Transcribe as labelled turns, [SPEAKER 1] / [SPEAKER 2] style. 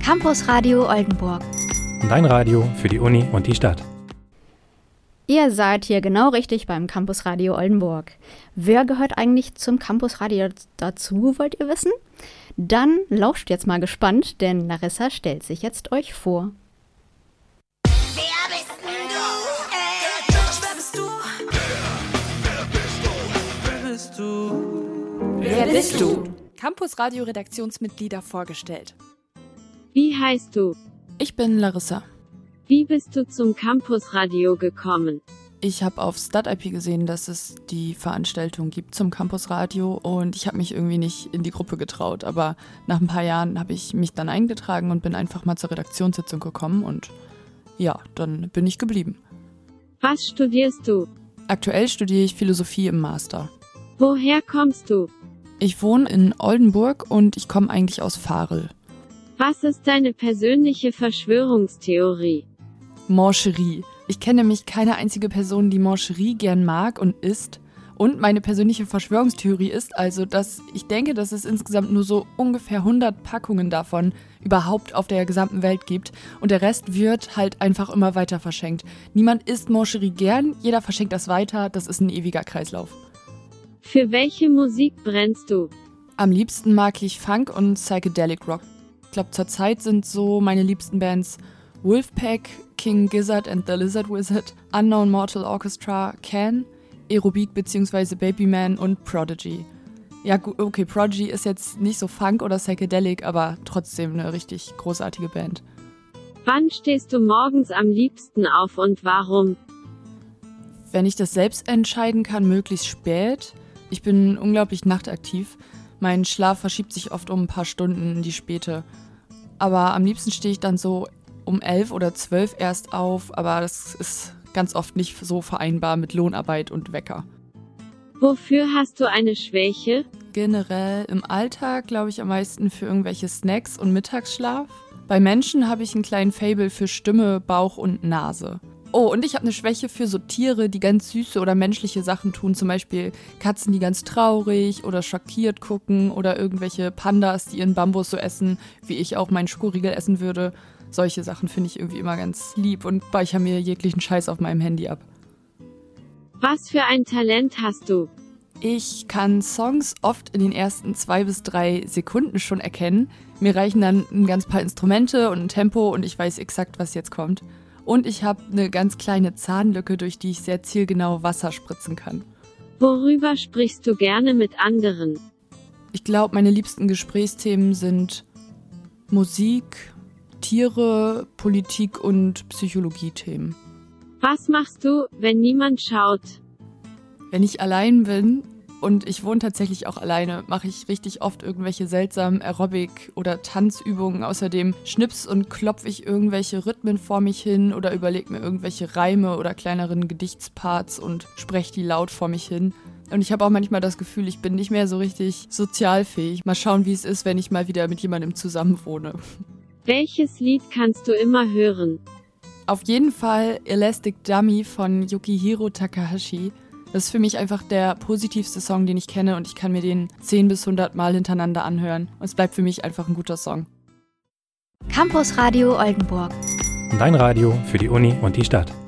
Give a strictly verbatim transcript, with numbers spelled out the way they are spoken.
[SPEAKER 1] Campus Radio Oldenburg.
[SPEAKER 2] Dein Radio für die Uni und die Stadt.
[SPEAKER 1] Ihr seid hier genau richtig beim Campus Radio Oldenburg. Wer gehört eigentlich zum Campus Radio dazu, wollt ihr wissen? Dann lauscht jetzt mal gespannt, denn Larissa stellt sich jetzt euch vor.
[SPEAKER 3] Wer bist denn du? Ey, wer bist du? Wer bist du?
[SPEAKER 1] Wer bist du?
[SPEAKER 4] Campus Radio Redaktionsmitglieder vorgestellt.
[SPEAKER 5] Wie heißt du?
[SPEAKER 4] Ich bin Larissa.
[SPEAKER 5] Wie bist du zum Campus Radio gekommen?
[SPEAKER 4] Ich habe auf StudIP gesehen, dass es die Veranstaltung gibt zum Campus Radio und ich habe mich irgendwie nicht in die Gruppe getraut. Aber nach ein paar Jahren habe ich mich dann eingetragen und bin einfach mal zur Redaktionssitzung gekommen und ja, dann bin ich geblieben.
[SPEAKER 5] Was studierst du?
[SPEAKER 4] Aktuell studiere ich Philosophie im Master.
[SPEAKER 5] Woher kommst du?
[SPEAKER 4] Ich wohne in Oldenburg und ich komme eigentlich aus Varel.
[SPEAKER 5] Was ist deine persönliche Verschwörungstheorie?
[SPEAKER 4] Mancherie. Ich kenne nämlich keine einzige Person, die Mancherie gern mag und isst. Und meine persönliche Verschwörungstheorie ist also, dass ich denke, dass es insgesamt nur so ungefähr hundert Packungen davon überhaupt auf der gesamten Welt gibt. Und der Rest wird halt einfach immer weiter verschenkt. Niemand isst Mancherie gern, jeder verschenkt das weiter. Das ist ein ewiger Kreislauf.
[SPEAKER 5] Für welche Musik brennst du?
[SPEAKER 4] Am liebsten mag ich Funk und Psychedelic Rock. Ich glaube, zurzeit sind so meine liebsten Bands Wolfpack, King Gizzard and the Lizard Wizard, Unknown Mortal Orchestra, Can, Aerobeat bzw. Babyman und Prodigy. Ja, okay, Prodigy ist jetzt nicht so Funk oder Psychedelic, aber trotzdem eine richtig großartige Band.
[SPEAKER 5] Wann stehst du morgens am liebsten auf und warum?
[SPEAKER 4] Wenn ich das selbst entscheiden kann, möglichst spät. Ich bin unglaublich nachtaktiv. Mein Schlaf verschiebt sich oft um ein paar Stunden in die Späte. Aber am liebsten stehe ich dann so um elf oder zwölf erst auf, aber das ist ganz oft nicht so vereinbar mit Lohnarbeit und Wecker.
[SPEAKER 5] Wofür hast du eine Schwäche?
[SPEAKER 4] Generell im Alltag glaube ich am meisten für irgendwelche Snacks und Mittagsschlaf. Bei Menschen habe ich einen kleinen Faible für Stimme, Bauch und Nase. Oh, und ich habe eine Schwäche für so Tiere, die ganz süße oder menschliche Sachen tun. Zum Beispiel Katzen, die ganz traurig oder schockiert gucken oder irgendwelche Pandas, die ihren Bambus so essen, wie ich auch meinen Schokoriegel essen würde. Solche Sachen finde ich irgendwie immer ganz lieb und speichere mir jeglichen Scheiß auf meinem Handy ab.
[SPEAKER 5] Was für ein Talent hast du?
[SPEAKER 4] Ich kann Songs oft in den ersten zwei bis drei Sekunden schon erkennen. Mir reichen dann ein ganz paar Instrumente und ein Tempo und ich weiß exakt, was jetzt kommt. Und ich habe eine ganz kleine Zahnlücke, durch die ich sehr zielgenau Wasser spritzen kann.
[SPEAKER 5] Worüber sprichst du gerne mit anderen?
[SPEAKER 4] Ich glaube, meine liebsten Gesprächsthemen sind Musik, Tiere, Politik und Psychologie-Themen.
[SPEAKER 5] Was machst du, wenn niemand schaut?
[SPEAKER 4] Wenn ich allein bin, und ich wohne tatsächlich auch alleine, mache ich richtig oft irgendwelche seltsamen Aerobic- oder Tanzübungen. Außerdem schnips und klopfe ich irgendwelche Rhythmen vor mich hin oder überlege mir irgendwelche Reime oder kleineren Gedichtsparts und spreche die laut vor mich hin. Und ich habe auch manchmal das Gefühl, ich bin nicht mehr so richtig sozialfähig. Mal schauen, wie es ist, wenn ich mal wieder mit jemandem zusammen wohne.
[SPEAKER 5] Welches Lied kannst du immer hören?
[SPEAKER 4] Auf jeden Fall Elastic Dummy von Yukihiro Takahashi. Das ist für mich einfach der positivste Song, den ich kenne und ich kann mir den zehn bis hundert Mal hintereinander anhören. Und es bleibt für mich einfach ein guter Song.
[SPEAKER 1] Campus Radio Oldenburg.
[SPEAKER 2] Dein Radio für die Uni und die Stadt.